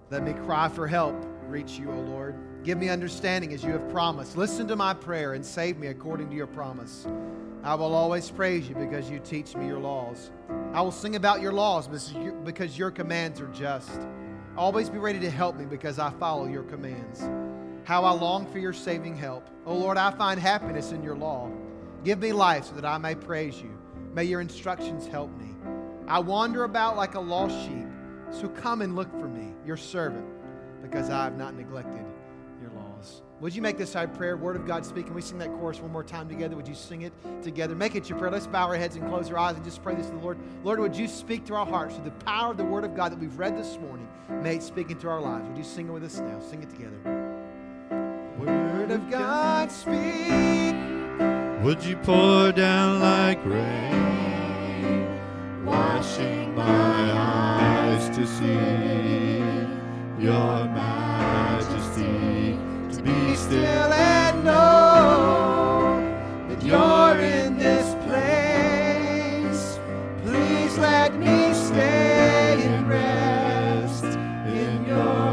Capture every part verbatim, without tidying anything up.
Let me cry for help, reach you, O Lord. Give me understanding as you have promised. Listen to my prayer and save me according to your promise. I will always praise you because you teach me your laws. I will sing about your laws because your commands are just. Always be ready to help me because I follow your commands. How I long for your saving help. O Lord, I find happiness in your law. Give me life so that I may praise you. May your instructions help me. I wander about like a lost sheep, so come and look for me, your servant, because I have not neglected your laws. Would you make this our prayer? Word of God speaking. We sing that chorus one more time together. Would you sing it together? Make it your prayer. Let's bow our heads and close our eyes and just pray this to the Lord. Lord, would you speak to our hearts through the power of the Word of God that we've read this morning? May it speak into our lives. Would you sing it with us now? Sing it together. Word of God, speak. Would you pour down like rain, washing my eyes to see your majesty, to be still and know that you're in this place. Please let me stay and rest in your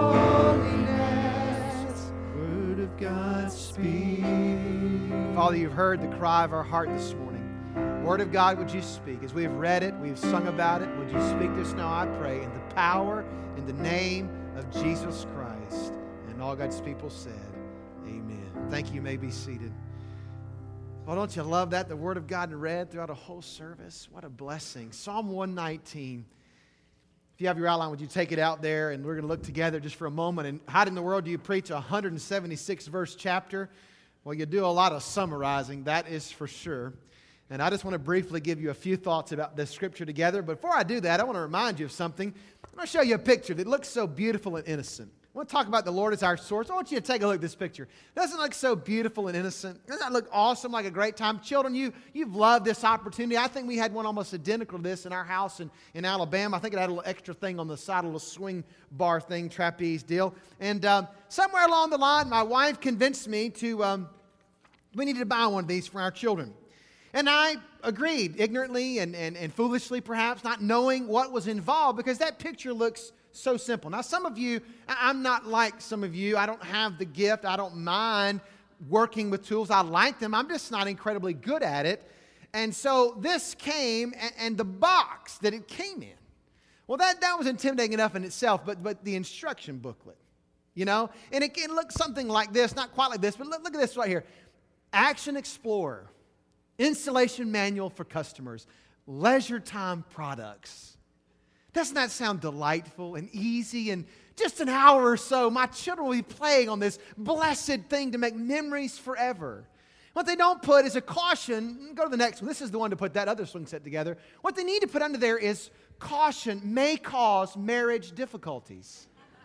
holiness. Word of God, speak. Father, you've heard the cry of our heart this morning. Word of God, would you speak? As we have read it, we have sung about it, would you speak to us now, I pray, in the power, in the name of Jesus Christ. And all God's people said, amen. Thank you. You may be seated. Oh, don't you love that? The Word of God read throughout a whole service. What a blessing. Psalm one nineteen. If you have your outline, would you take it out there? And we're going to look together just for a moment. And how in the world do you preach a one hundred seventy-six verse chapter? Well, you do a lot of summarizing, that is for sure. And I just want to briefly give you a few thoughts about this scripture together. But before I do that, I want to remind you of something. I'm going to show you a picture that looks so beautiful and innocent. I want to talk about the Lord as our source. I want you to take a look at this picture. Doesn't it look so beautiful and innocent? Doesn't that look awesome, like a great time? Children, you, you've loved this opportunity. I think we had one almost identical to this in our house in, in Alabama. I think it had a little extra thing on the side, a little swing bar thing, trapeze deal. And um, somewhere along the line, my wife convinced me to, um, we needed to buy one of these for our children. And I agreed, ignorantly and, and, and foolishly perhaps, not knowing what was involved, because that picture looks so simple. Now, some of you, I'm not like some of you. I don't have the gift. I don't mind working with tools. I like them. I'm just not incredibly good at it. And so this came, and, and the box that it came in, well, that, that was intimidating enough in itself, but, but the instruction booklet, you know? And it, it looks something like this, not quite like this, but look, look at this right here. Action Explorer, installation manual for customers, leisure time products. Doesn't that sound delightful and easy? And just an hour or so, my children will be playing on this blessed thing to make memories forever. What they don't put is a caution. Go to the next one. This is the one to put that other swing set together. What they need to put under there is caution may cause marriage difficulties.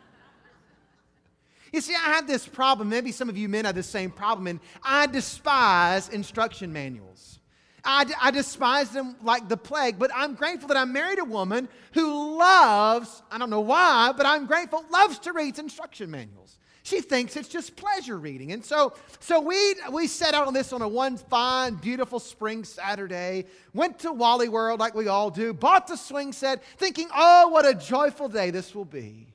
You see, I have this problem. Maybe some of you men have the same problem. And I despise instruction manuals. I, I despise them like the plague, but I'm grateful that I married a woman who loves, I don't know why, but I'm grateful, loves to read instruction manuals. She thinks it's just pleasure reading. And so, so we, we set out on this on a one fine, beautiful spring Saturday, went to Wally World like we all do, bought the swing set, thinking, oh, what a joyful day this will be.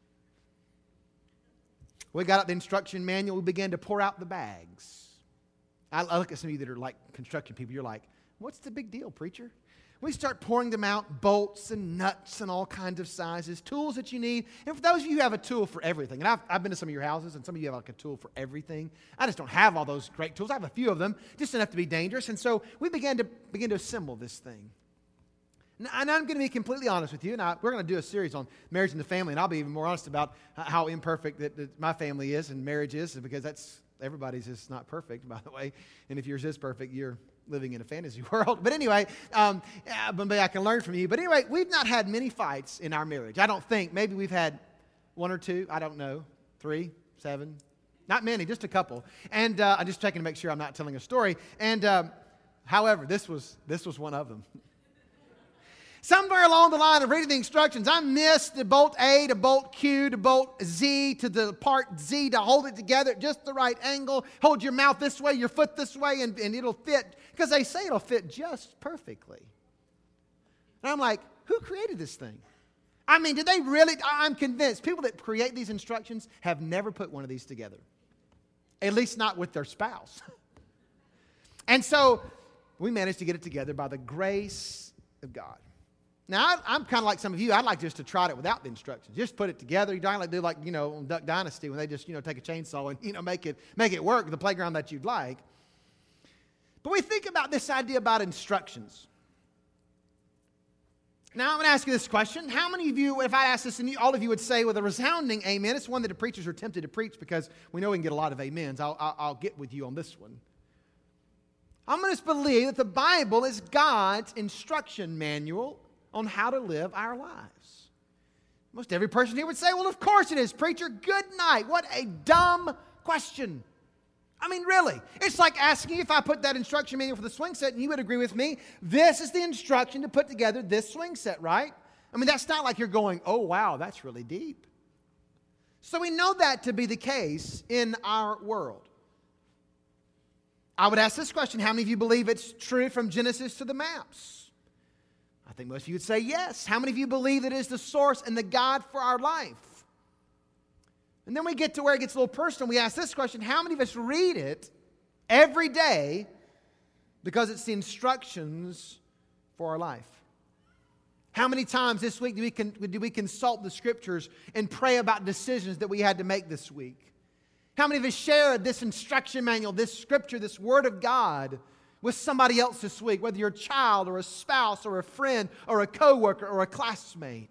We got out the instruction manual, we began to pour out the bags. I, I look at some of you that are like construction people. You're like, what's the big deal, preacher? We start pouring them out, bolts and nuts and all kinds of sizes, tools that you need. And for those of you who have a tool for everything, and I've, I've been to some of your houses, and some of you have like a tool for everything. I just don't have all those great tools. I have a few of them, just enough to be dangerous. And so we began to begin to assemble this thing. And I'm going to be completely honest with you, and I, we're going to do a series on marriage and the family, and I'll be even more honest about how imperfect that, that my family is and marriage is, because that's everybody's is not perfect, by the way. And if yours is perfect, you're living in a fantasy world. But anyway, um, maybe I can learn from you. But anyway, we've not had many fights in our marriage. I don't think. Maybe we've had one or two. I don't know. Three, seven. Not many, just a couple. And uh, I'm just checking to make sure I'm not telling a story. And um, however, this was this was one of them. Somewhere along the line of reading the instructions, I missed the bolt A to bolt Q to bolt Z to the part Z to hold it together at just the right angle. Hold your mouth this way, your foot this way, and, and it'll fit. Because they say it'll fit just perfectly. And I'm like, who created this thing? I mean, did they really? I'm convinced people that create these instructions have never put one of these together. At least not with their spouse. And so we managed to get it together by the grace of God. Now, I, I'm kind of like some of you. I'd like just to try it without the instructions. Just put it together. You don't like do like, you know, on Duck Dynasty when they just, you know, take a chainsaw and, you know, make it, make it work, the playground that you'd like. But we think about this idea about instructions. Now, I'm going to ask you this question. How many of you, if I asked this, and you, all of you would say with a resounding amen, it's one that the preachers are tempted to preach because we know we can get a lot of amens. I'll, I'll, I'll get with you on this one. I'm going to believe that the Bible is God's instruction manual on how to live our lives. Most every person here would say, well, of course it is, preacher. Good night. What a dumb question. I mean, really. It's like asking if I put that instruction manual for the swing set and you would agree with me, this is the instruction to put together this swing set, right? I mean, that's not like you're going, oh, wow, that's really deep. So we know that to be the case in our world. I would ask this question, how many of you believe it's true from Genesis to the maps? I think most of you would say yes. How many of you believe it is the source and the guide for our life? And then we get to where it gets a little personal. We ask this question, how many of us read it every day because it's the instructions for our life? How many times this week do we, con- do we consult the Scriptures and pray about decisions that we had to make this week? How many of us shared this instruction manual, this Scripture, this Word of God with somebody else this week, whether you're a child or a spouse or a friend or a coworker or a classmate?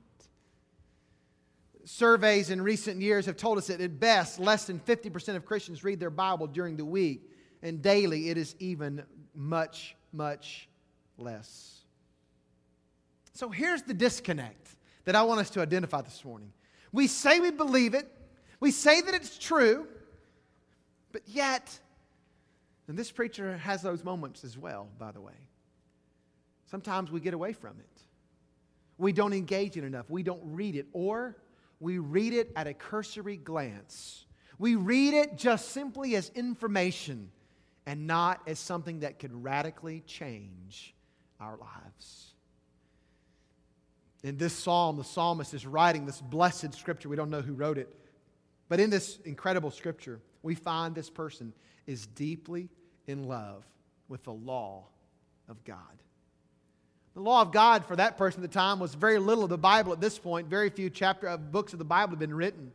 Surveys in recent years have told us that at best, less than fifty percent of Christians read their Bible during the week, and daily it is even much, much less. So here's the disconnect that I want us to identify this morning. We say we believe it, we say that it's true, but yet, and this preacher has those moments as well, by the way, sometimes we get away from it. We don't engage in it enough. We don't read it, or we read it at a cursory glance. We read it just simply as information and not as something that could radically change our lives. In this psalm, the psalmist is writing this blessed scripture. We don't know who wrote it. But in this incredible scripture, we find this person is deeply in love with the law of God. The law of God for that person at the time was very little of the Bible at this point. Very few chapter of books of the Bible have been written.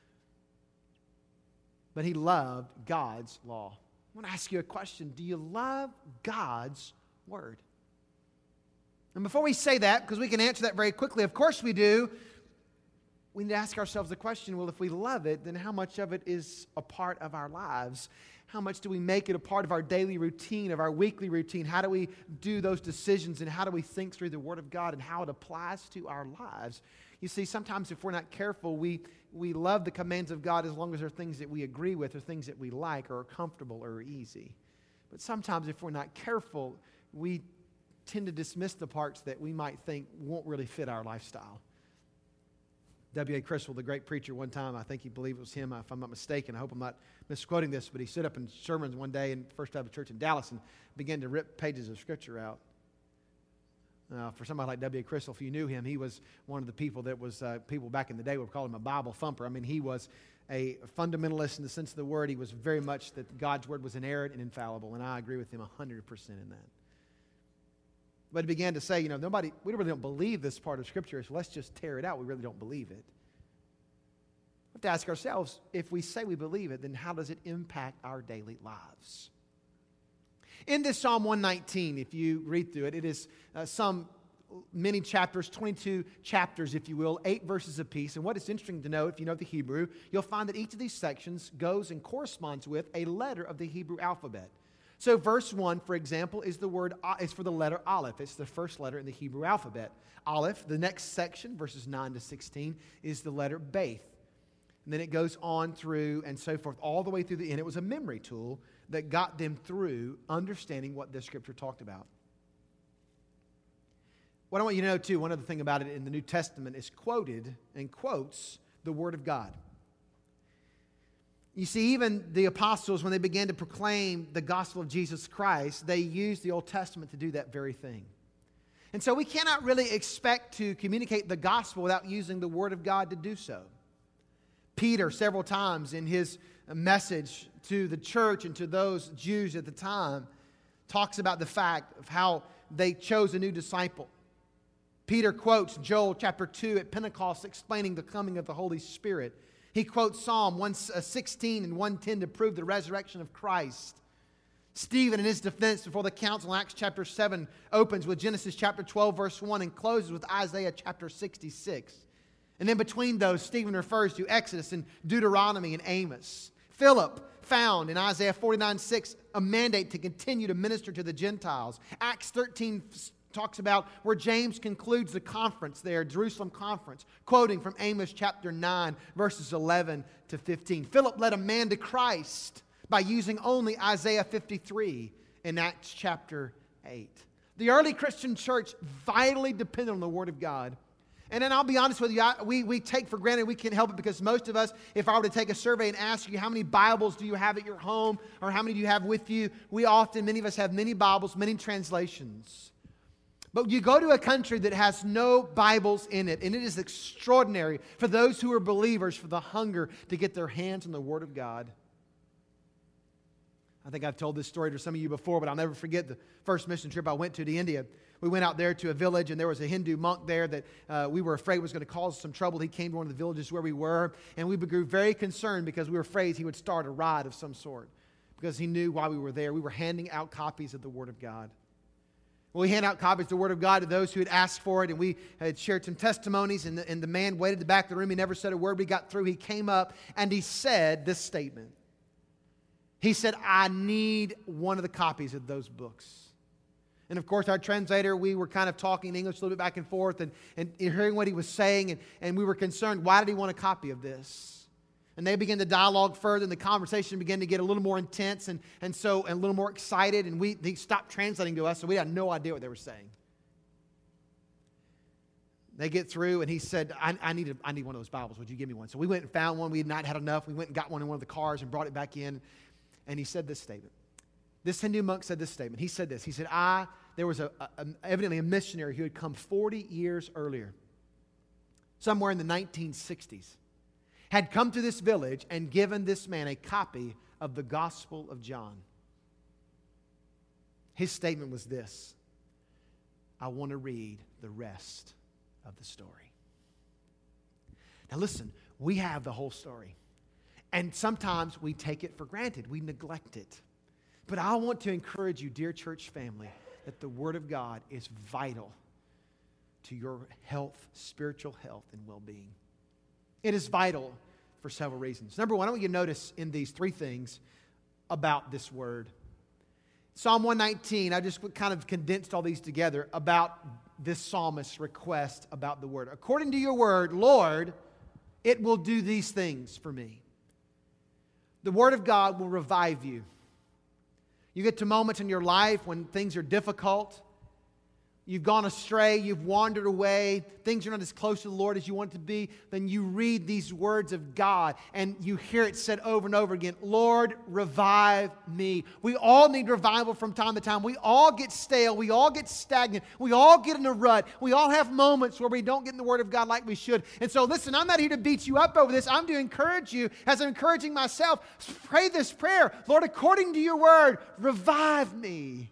But he loved God's law. I want to ask you a question. Do you love God's Word? And before we say that, because we can answer that very quickly, of course we do, we need to ask ourselves the question, well, if we love it, then how much of it is a part of our lives? How much do we make it a part of our daily routine, of our weekly routine? How do we do those decisions, and how do we think through the Word of God and how it applies to our lives? You see, sometimes if we're not careful, we, we love the commands of God as long as they're things that we agree with or things that we like or are comfortable or are easy. But sometimes if we're not careful, we tend to dismiss the parts that we might think won't really fit our lifestyle. W A Criswell, the great preacher, one time, I think he believed it was him, if I'm not mistaken. I hope I'm not misquoting this, but he stood up in sermons one day in First Baptist Church in Dallas and began to rip pages of Scripture out. Uh, for somebody like W A Criswell, if you knew him, he was one of the people that was, uh, people back in the day would call him a Bible thumper. I mean, he was a fundamentalist in the sense of the word. He was very much that God's Word was inerrant and infallible, and I agree with him one hundred percent in that. But he began to say, you know, nobody, we really don't believe this part of Scripture, so let's just tear it out. We really don't believe it. We have to ask ourselves, if we say we believe it, then how does it impact our daily lives? In this Psalm one nineteen, if you read through it, it is uh, some many chapters, twenty-two chapters, if you will, eight verses apiece. And what is interesting to know, if you know the Hebrew, you'll find that each of these sections goes and corresponds with a letter of the Hebrew alphabet. So verse one, for example, is the word is for the letter Aleph. It's the first letter in the Hebrew alphabet. Aleph. The next section, verses nine to sixteen, is the letter Beth. And then it goes on through and so forth, all the way through the end. It was a memory tool that got them through understanding what this Scripture talked about. What I want you to know, too, one other thing about it in the New Testament is quoted and quotes the Word of God. You see, even the apostles, when they began to proclaim the gospel of Jesus Christ, they used the Old Testament to do that very thing. And so we cannot really expect to communicate the gospel without using the Word of God to do so. Peter, several times in his message to the church and to those Jews at the time, talks about the fact of how they chose a new disciple. Peter quotes Joel chapter two at Pentecost explaining the coming of the Holy Spirit. He quotes Psalm one sixteen and one ten to prove the resurrection of Christ. Stephen, in his defense before the council in Acts chapter seven, opens with Genesis chapter twelve, verse one, and closes with Isaiah chapter sixty-six. And then between those, Stephen refers to Exodus and Deuteronomy and Amos. Philip found in Isaiah forty-nine six a mandate to continue to minister to the Gentiles. Acts thirteen talks about where James concludes the conference there, Jerusalem conference, quoting from Amos chapter nine, verses eleven to fifteen. Philip led a man to Christ by using only Isaiah fifty-three in Acts chapter eight. The early Christian church vitally depended on the Word of God. And then I'll be honest with you, I, we, we take for granted we can't help it because most of us, if I were to take a survey and ask you how many Bibles do you have at your home or how many do you have with you, we often, many of us have many Bibles, many translations. But you go to a country that has no Bibles in it, and it is extraordinary for those who are believers for the hunger to get their hands on the Word of God. I think I've told this story to some of you before, but I'll never forget the first mission trip I went to to India. We went out there to a village, and there was a Hindu monk there that uh, we were afraid was going to cause some trouble. He came to one of the villages where we were, and we grew very concerned because we were afraid he would start a riot of some sort because he knew why we were there. We were handing out copies of the Word of God. Well, we hand out copies of the Word of God to those who had asked for it, and we had shared some testimonies, and the, and the man waited at the back of the room. He never said a word. We got through. He came up, and he said this statement. He said, I need one of the copies of those books. And of course, our translator, we were kind of talking in English a little bit back and forth and, and hearing what he was saying, and, and we were concerned, why did he want a copy of this? And they began to dialogue further, and the conversation began to get a little more intense and, and so and a little more excited, and we they stopped translating to us, so we had no idea what they were saying. They get through, and he said, I, I, need a, I need one of those Bibles. Would you give me one? So we went and found one. We had not had enough. We went and got one in one of the cars and brought it back in. And he said this statement. This Hindu monk said this statement. He said this. He said, I, there was a, a, evidently a missionary who had come forty years earlier, somewhere in the nineteen sixties, had come to this village and given this man a copy of the Gospel of John. His statement was this: I want to read the rest of the story. Now listen, we have the whole story. And sometimes we take it for granted. We neglect it. But I want to encourage you, dear church family, that the Word of God is vital to your health, spiritual health, and well-being. It is vital for several reasons. Number one, I want you to notice in these three things about this Word. Psalm one nineteen, I just kind of condensed all these together about this psalmist's request about the Word. According to your Word, Lord, it will do these things for me. The Word of God will revive you. You get to moments in your life when things are difficult. You've gone astray. You've wandered away. Things are not as close to the Lord as you want it to be. Then you read these words of God and you hear it said over and over again, Lord, revive me. We all need revival from time to time. We all get stale. We all get stagnant. We all get in a rut. We all have moments where we don't get in the Word of God like we should. And so listen, I'm not here to beat you up over this. I'm to encourage you, as I'm encouraging myself, pray this prayer. Lord, according to your Word, revive me.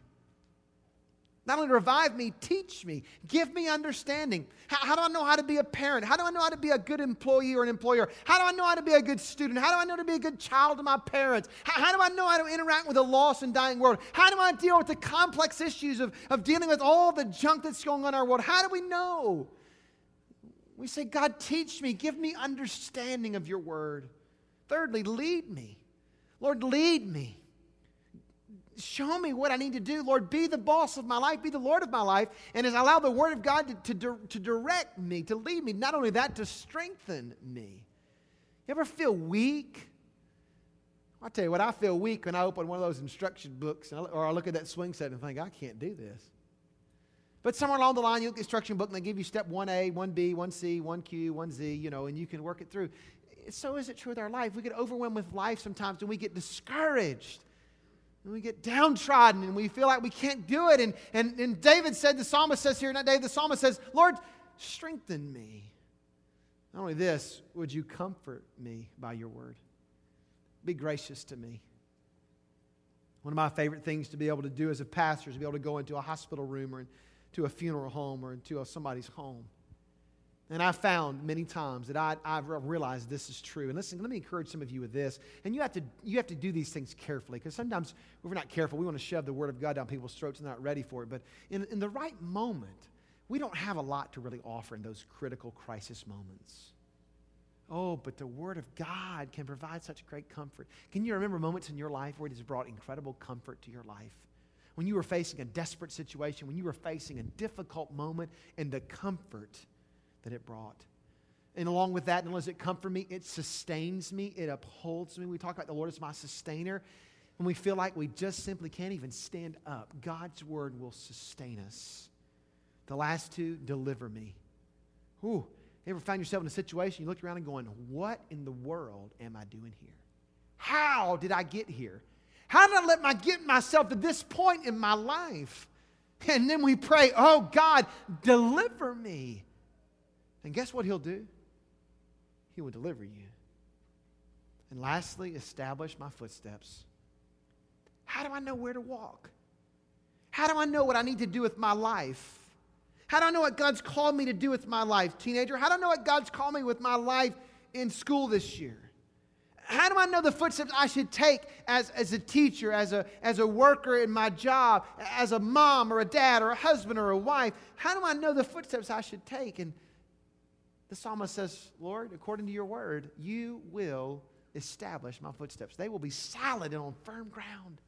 Not only revive me, teach me. Give me understanding. How, how do I know how to be a parent? How do I know how to be a good employee or an employer? How do I know how to be a good student? How do I know how to be a good child to my parents? How, how do I know how to interact with a lost and dying world? How do I deal with the complex issues of, of dealing with all the junk that's going on in our world? How do we know? We say, God, teach me. Give me understanding of your Word. Thirdly, lead me. Lord, lead me. Show me what I need to do. Lord, be the boss of my life. Be the Lord of my life. And as I allow the Word of God to, to, to direct me, to lead me, not only that, to strengthen me. You ever feel weak? I'll tell you what, I feel weak when I open one of those instruction books or I look at that swing set and think, I can't do this. But somewhere along the line, you look at the instruction book and they give you step one A, one B, one C, one Q, one Z, you know, and you can work it through. So is it true with our life. We get overwhelmed with life sometimes and we get discouraged. And we get downtrodden and we feel like we can't do it. And, and, and David said, the psalmist says here, not David, the psalmist says, Lord, strengthen me. Not only this, would you comfort me by your word? Be gracious to me. One of my favorite things to be able to do as a pastor is to be able to go into a hospital room or into a funeral home or into a, somebody's home. And I've found many times that I, I've realized this is true. And listen, let me encourage some of you with this. And you have to, you have to do these things carefully, because sometimes if we're not careful, we want to shove the Word of God down people's throats and they're not ready for it. But in, in the right moment, we don't have a lot to really offer in those critical crisis moments. Oh, but the Word of God can provide such great comfort. Can you remember moments in your life where it has brought incredible comfort to your life? When you were facing a desperate situation, when you were facing a difficult moment, and the comfort that it brought. And along with that, not only does it comfort me, it sustains me, it upholds me. We talk about the Lord as my sustainer. When we feel like we just simply can't even stand up, God's Word will sustain us. The last two, deliver me. Ooh, you ever find yourself in a situation, you look around and going, what in the world am I doing here? How did I get here? How did I let my get myself to this point in my life? And then we pray, oh God, deliver me. And guess what He'll do? He will deliver you. And lastly, establish my footsteps. How do I know where to walk? How do I know what I need to do with my life? How do I know what God's called me to do with my life, teenager? How do I know what God's called me with my life in school this year? How do I know the footsteps I should take as, as a teacher, as a, as a worker in my job, as a mom or a dad or a husband or a wife? How do I know the footsteps I should take? And the psalmist says, Lord, according to your word, you will establish my footsteps. They will be solid and on firm ground.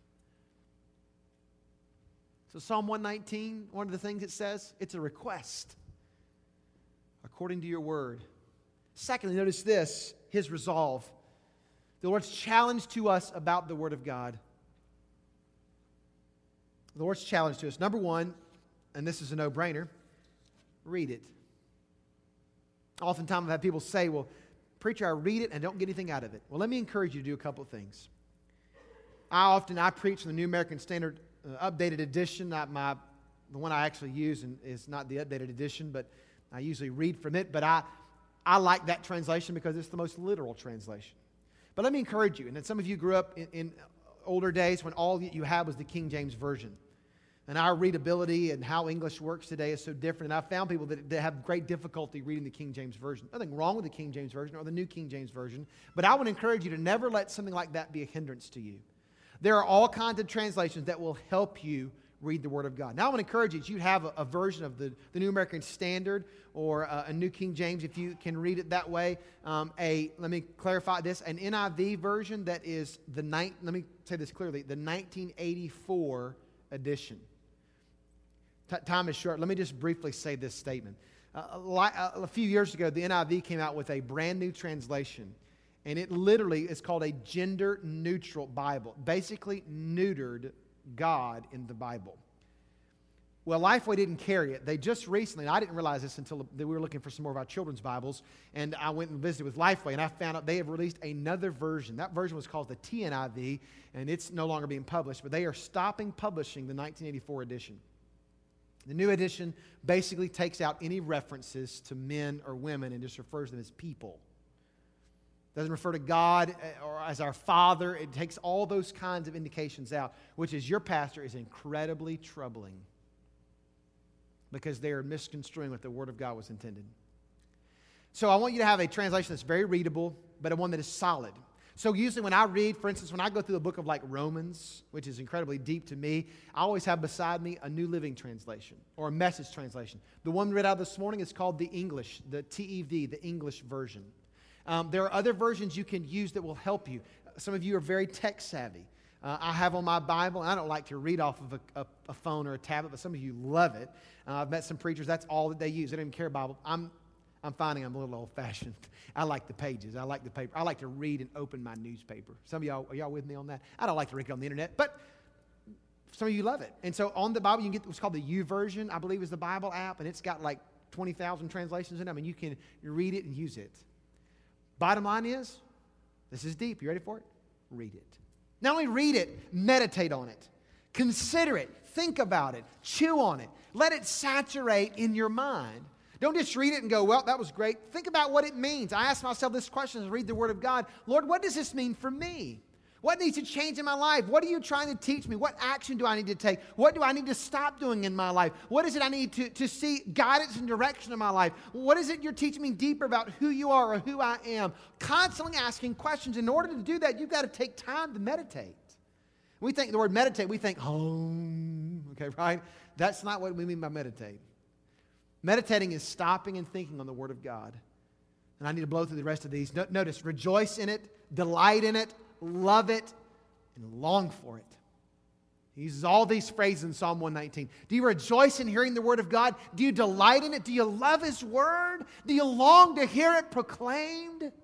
So Psalm one nineteen, one of the things it says, it's a request. According to your word. Secondly, notice this, his resolve. The Lord's challenge to us about the Word of God. The Lord's challenge to us. Number one, and this is a no-brainer, read it. Oftentimes I've had people say, well, preacher, I read it and I don't get anything out of it. Well, let me encourage you to do a couple of things. I often, I preach from the New American Standard uh, Updated Edition. Not my, the one I actually use and is not the updated edition, but I usually read from it. But I, I like that translation because it's the most literal translation. But let me encourage you, and then some of you grew up in, in older days when all you had was the King James Version. And our readability and how English works today is so different. And I've found people that, that have great difficulty reading the King James Version. Nothing wrong with the King James Version or the New King James Version. But I would encourage you to never let something like that be a hindrance to you. There are all kinds of translations that will help you read the Word of God. Now I want to encourage you that you have a, a version of the, the New American Standard or a, a New King James if you can read it that way. Um, a let me clarify this, an N I V version that is the, ni- let me say this clearly, the nineteen eighty-four edition. T- time is short. Let me just briefly say this statement. Uh, a, li- a few years ago, the N I V came out with a brand new translation. And it literally is called a gender-neutral Bible. Basically neutered God in the Bible. Well, Lifeway didn't carry it. They just recently, and I didn't realize this until we were looking for some more of our children's Bibles, and I went and visited with Lifeway, and I found out they have released another version. That version was called the T N I V, and it's no longer being published, but they are stopping publishing the nineteen eighty-four edition. The new edition basically takes out any references to men or women and just refers to them as people. Doesn't refer to God or as our Father. It takes all those kinds of indications out, which as your pastor is incredibly troubling because they are misconstruing what the Word of God was intended. So I want you to have a translation that's very readable, but a one that is solid. So usually when I read, for instance, when I go through a book of like Romans, which is incredibly deep to me, I always have beside me a New Living Translation or a Message Translation. The one we read out this morning is called the English, the T E V, the English version. Um, there are other versions you can use that will help you. Some of you are very tech savvy. Uh, I have on my Bible, and I don't like to read off of a, a, a phone or a tablet, but some of you love it. Uh, I've met some preachers, that's all that they use. They don't even care Bible. I'm, I'm finding I'm a little old-fashioned. I like the pages. I like the paper. I like to read and open my newspaper. Some of y'all, are y'all with me on that? I don't like to read it on the internet, but some of you love it. And so on the Bible, you can get what's called the YouVersion, I believe is the Bible app, and it's got like twenty thousand translations in it. I mean, you can read it and use it. Bottom line is, this is deep. You ready for it? Read it. Not only read it, meditate on it. Consider it. Think about it. Chew on it. Let it saturate in your mind. Don't just read it and go, well, that was great. Think about what it means. I ask myself this question as I read the Word of God. Lord, what does this mean for me? What needs to change in my life? What are you trying to teach me? What action do I need to take? What do I need to stop doing in my life? What is it I need to, to see guidance and direction in my life? What is it you're teaching me deeper about who you are or who I am? Constantly asking questions. In order to do that, you've got to take time to meditate. We think the word meditate, we think home, okay, right? That's not what we mean by meditate. Meditating is stopping and thinking on the Word of God. And I need to blow through the rest of these. No, notice, rejoice in it, delight in it, love it, and long for it. He uses all these phrases in Psalm one nineteen. Do you rejoice in hearing the Word of God? Do you delight in it? Do you love His Word? Do you long to hear it proclaimed?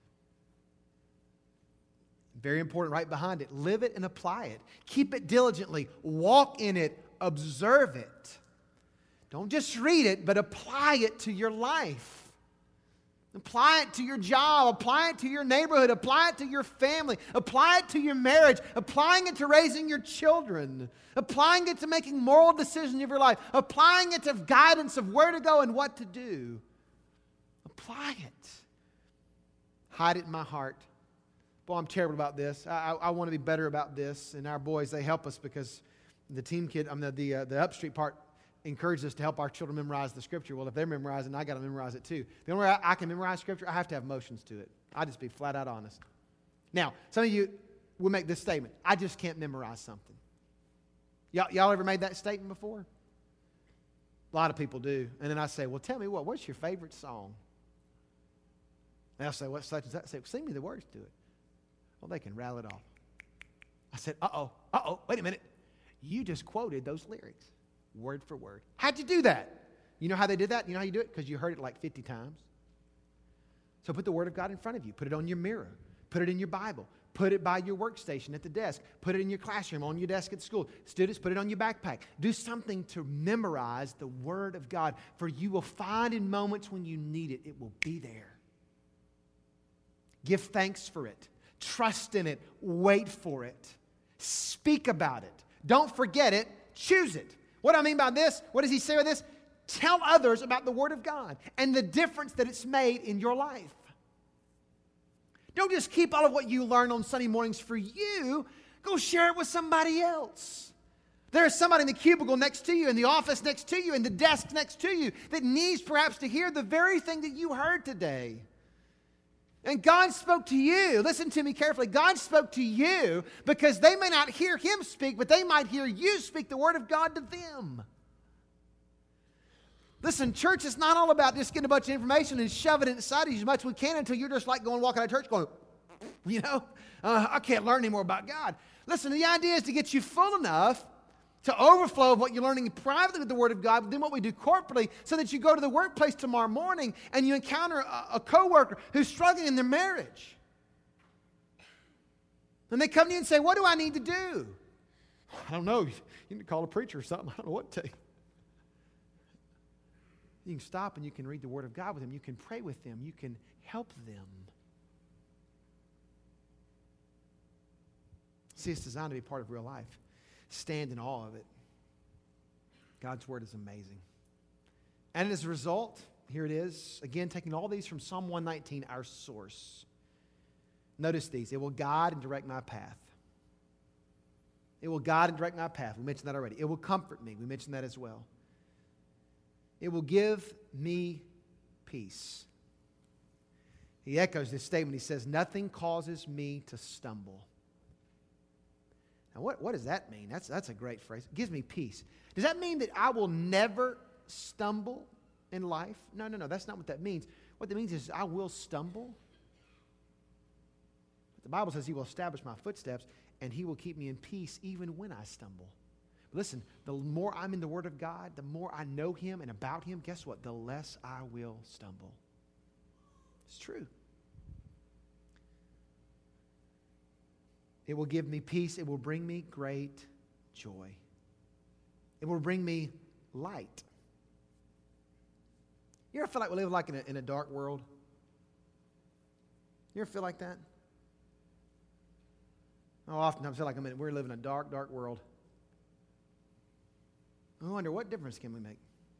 Very important right behind it. Live it and apply it. Keep it diligently. Walk in it. Observe it. Don't just read it, but apply it to your life. Apply it to your job. Apply it to your neighborhood. Apply it to your family. Apply it to your marriage. Applying it to raising your children. Applying it to making moral decisions of your life. Applying it to guidance of where to go and what to do. Apply it. Hide it in my heart. Boy, I'm terrible about this. I, I, I want to be better about this. And our boys, they help us because the team kid, I mean, the, the, uh, the upstreet part encourages us to help our children memorize the Scripture. Well, if they're memorizing, I got to memorize it too. The only way I, I can memorize Scripture, I have to have motions to it. I'll just be flat out honest. Now, some of you will make this statement. I just can't memorize something. Y'all, y'all ever made that statement before? A lot of people do. And then I say, well, tell me what, what's your favorite song? And they'll say, what's such and such? I say, sing me the words to it. Well, they can rattle it off. I said, uh-oh, uh-oh, wait a minute. You just quoted those lyrics. Word for word. How'd you do that? You know how they did that? You know how you do it? Because you heard it like fifty times. So put the Word of God in front of you. Put it on your mirror. Put it in your Bible. Put it by your workstation at the desk. Put it in your classroom, on your desk at school. Students, put it on your backpack. Do something to memorize the Word of God, for you will find in moments when you need it, it will be there. Give thanks for it. Trust in it. Wait for it. Speak about it. Don't forget it. Choose it. What do I mean by this? What does he say with this? Tell others about the Word of God and the difference that it's made in your life. Don't just keep all of what you learn on Sunday mornings for you. Go share it with somebody else. There's somebody in the cubicle next to you, in the office next to you, in the desk next to you that needs perhaps to hear the very thing that you heard today. And God spoke to you. Listen to me carefully. God spoke to you because they may not hear Him speak, but they might hear you speak the Word of God to them. Listen, church is not all about just getting a bunch of information and shoving it inside of you as much as we can until you're just like going walking out of church going, you know, uh, I can't learn anymore about God. Listen, the idea is to get you full enough to overflow of what you're learning privately with the Word of God, but then what we do corporately, so that you go to the workplace tomorrow morning and you encounter a, a coworker who's struggling in their marriage. And they come to you and say, what do I need to do? I don't know. You need to call a preacher or something. I don't know what to tell you. You can stop and you can read the Word of God with them. You can pray with them. You can help them. See, it's designed to be part of real life. Stand in awe of it. God's Word is amazing. And as a result, here it is. Again, taking all these from Psalm one nineteen, our source. Notice these. It will guide and direct my path. It will guide and direct my path. We mentioned that already. It will comfort me. We mentioned that as well. It will give me peace. He echoes this statement. He says, nothing causes me to stumble. Now, what, what does that mean? That's, that's a great phrase. It gives me peace. Does that mean that I will never stumble in life? No, no, no. That's not what that means. What that means is I will stumble. But the Bible says He will establish my footsteps and He will keep me in peace even when I stumble. But listen, the more I'm in the Word of God, the more I know Him and about Him, guess what? The less I will stumble. It's true. It will give me peace. It will bring me great joy. It will bring me light. You ever feel like we live like in a, in a dark world? You ever feel like that? Oh, oftentimes I feel like I'm in, we're living in a dark, dark world. I wonder, what difference can we make?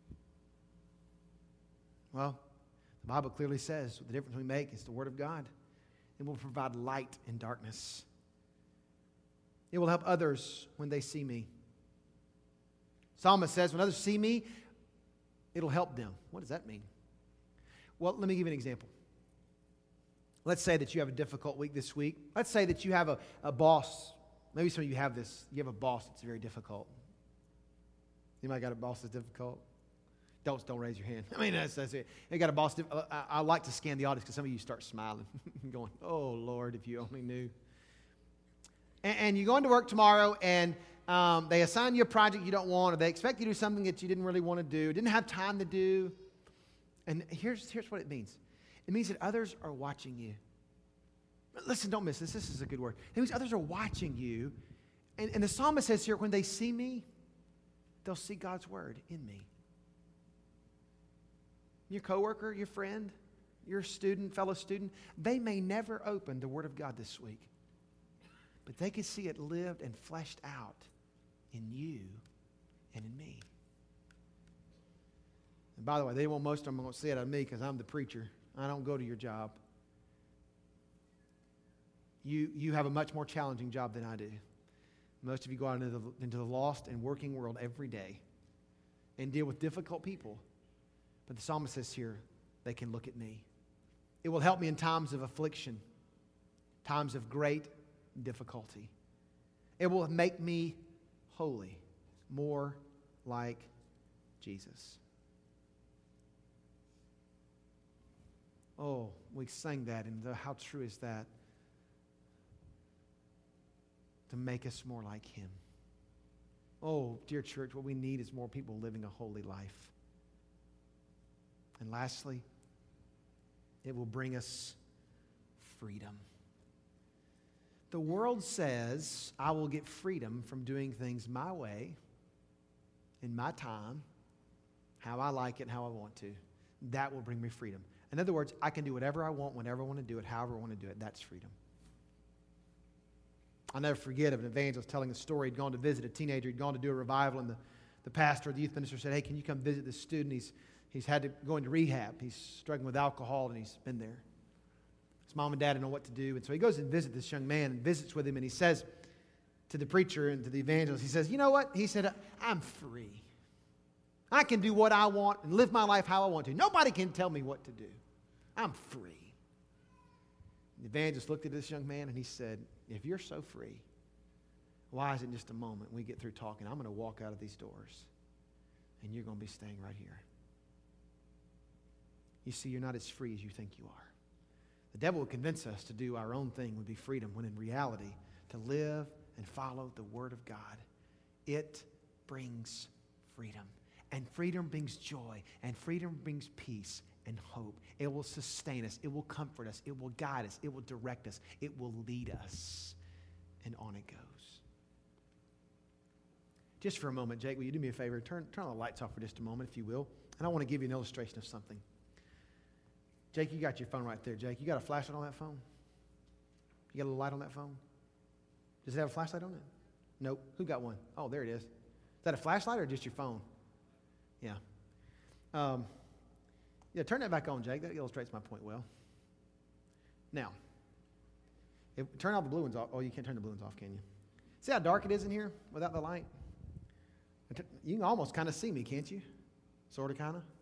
Well, the Bible clearly says the difference we make is the Word of God. It will provide light in darkness. It will help others when they see me. Psalmist says, when others see me, it'll help them. What does that mean? Well, let me give you an example. Let's say that you have a difficult week this week. Let's say that you have a, a boss. Maybe some of you have this. You have a boss that's very difficult. Anybody got a boss that's difficult? Don't, don't raise your hand. I mean, that's, that's it. You got a boss. Uh, I, I like to scan the audience because some of you start smiling, going, oh, Lord, if you only knew. And, and you go into work tomorrow, and um, they assign you a project you don't want, or they expect you to do something that you didn't really want to do, didn't have time to do. And here's, here's what it means. It means that others are watching you. Listen, don't miss this. This is a good word. It means others are watching you. And, and the psalmist says here, when they see me, they'll see God's word in me. Your coworker, your friend, your student, fellow student, they may never open the Word of God this week, but they can see it lived and fleshed out in you and in me. And by the way, they won't, most of them won't see it on me because I'm the preacher. I don't go to your job. You, you have a much more challenging job than I do. Most of you go out into the, into the lost and working world every day and deal with difficult people. But the psalmist says here, they can look at me. It will help me in times of affliction, times of great difficulty. It will make me holy, more like Jesus. Oh, we sang that, and the, how true is that? To make us more like Him. Oh, dear church, what we need is more people living a holy life. And lastly, it will bring us freedom. The world says, I will get freedom from doing things my way, in my time, how I like it and how I want to. That will bring me freedom. In other words, I can do whatever I want, whenever I want to do it, however I want to do it. That's freedom. I'll never forget of an evangelist telling a story. He'd gone to visit a teenager. He'd gone to do a revival, and the, the pastor, the youth minister said, hey, can you come visit this student? He's He's had to go into rehab. He's struggling with alcohol, and he's been there. His mom and dad don't know what to do. And so he goes and visits this young man and visits with him, and he says to the preacher and to the evangelist, he says, you know what? He said, I'm free. I can do what I want and live my life how I want to. Nobody can tell me what to do. I'm free. The evangelist looked at this young man, and he said, if you're so free, why is it in just a moment when we get through talking, I'm going to walk out of these doors, and you're going to be staying right here. You see, you're not as free as you think you are. The devil will convince us to do our own thing would be freedom, when in reality, to live and follow the Word of God, it brings freedom. And freedom brings joy, and freedom brings peace and hope. It will sustain us. It will comfort us. It will guide us. It will direct us. It will lead us. And on it goes. Just for a moment, Jake, will you do me a favor? Turn, turn the lights off for just a moment, if you will. And I want to give you an illustration of something. Jake, you got your phone right there. Jake, you got a flashlight on that phone? You got a little light on that phone? Does it have a flashlight on it? Nope. Who got one? Oh, there it is. Is that a flashlight or just your phone? Yeah. Um, yeah, turn that back on, Jake. That illustrates my point well. Now, if, turn all the blue ones off. Oh, you can't turn the blue ones off, can you? See how dark it is in here without the light? You can almost kind of see me, can't you? Sort of, kind of.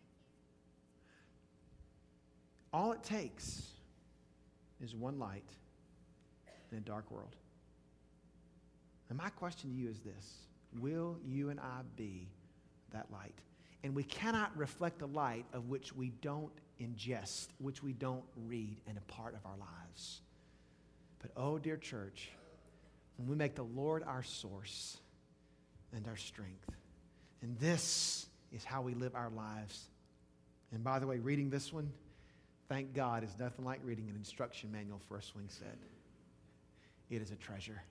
All it takes is one light in a dark world. And my question to you is this: will you and I be that light? And we cannot reflect the light of which we don't ingest, which we don't read, and a part of our lives. But oh, dear church, when we make the Lord our source and our strength, and this is how we live our lives. And by the way, reading this one, thank God, is nothing like reading an instruction manual for a swing set. It is a treasure.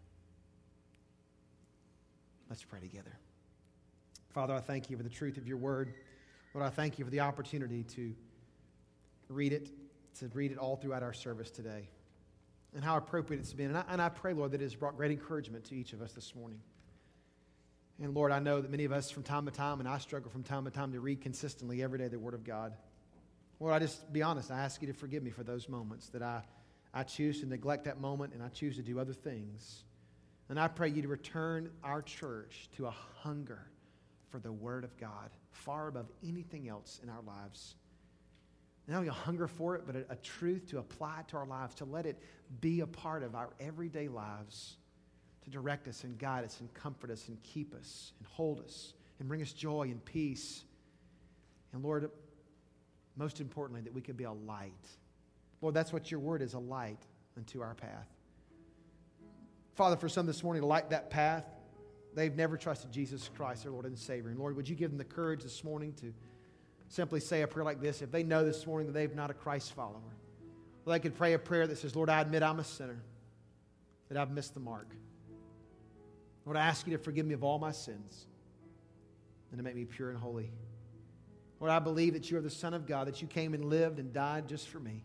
Let's pray together. Father, I thank you for the truth of your word. Lord, I thank you for the opportunity to read it, to read it all throughout our service today. and how appropriate it's been. And I, and I pray, Lord, that it has brought great encouragement to each of us this morning. And Lord, I know that many of us from time to time, and I struggle from time to time to read consistently every day the Word of God. Lord, I just, be honest, I ask you to forgive me for those moments that I, I choose to neglect that moment and I choose to do other things. And I pray you to return our church to a hunger for the Word of God, far above anything else in our lives. Not only a hunger for it, but a, a truth to apply it to our lives, to let it be a part of our everyday lives, to direct us and guide us and comfort us and keep us and hold us and bring us joy and peace. And Lord, most importantly, that we could be a light. Lord, that's what your word is, a light unto our path. Father, for some this morning to light that path, they've never trusted Jesus Christ, their Lord and Savior. And Lord, would you give them the courage this morning to simply say a prayer like this? If they know this morning that they've not a Christ follower, well, they could pray a prayer that says, Lord, I admit I'm a sinner, that I've missed the mark. Lord, I ask you to forgive me of all my sins and to make me pure and holy. Lord, I believe that you are the Son of God, that you came and lived and died just for me,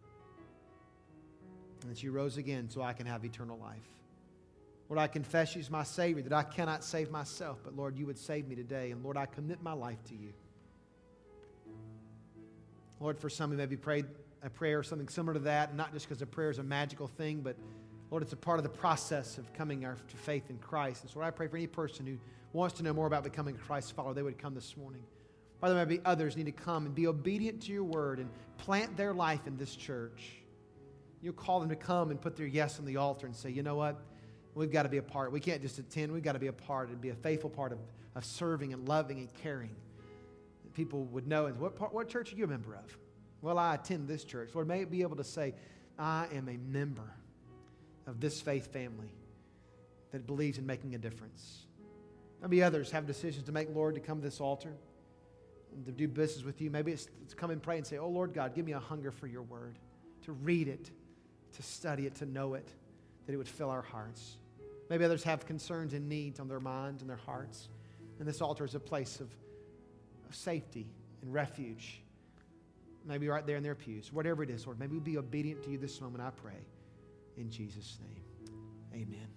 and that you rose again so I can have eternal life. Lord, I confess you as my Savior, that I cannot save myself, but Lord, you would save me today. And Lord, I commit my life to you. Lord, for some who maybe prayed a prayer or something similar to that, not just because a prayer is a magical thing, but Lord, it's a part of the process of coming our, to faith in Christ. And so Lord, I pray for any person who wants to know more about becoming a Christ follower, they would come this morning. Father, maybe others need to come and be obedient to your word and plant their life in this church. You'll call them to come and put their yes on the altar and say, you know what? We've got to be a part. We can't just attend. We've got to be a part and be a faithful part of, of serving and loving and caring. That people would know, what, part, what church are you a member of? Well, I attend this church. Lord, may it be able to say, I am a member of this faith family that believes in making a difference. Maybe others have decisions to make, Lord, to come to this altar and to do business with you. Maybe it's to come and pray and say, oh, Lord God, give me a hunger for your word, to read it, to study it, to know it, that it would fill our hearts. Maybe others have concerns and needs on their minds and their hearts. And this altar is a place of, of safety and refuge. Maybe right there in their pews. Whatever it is, Lord, maybe we'll be obedient to you this moment, I pray. In Jesus' name, amen.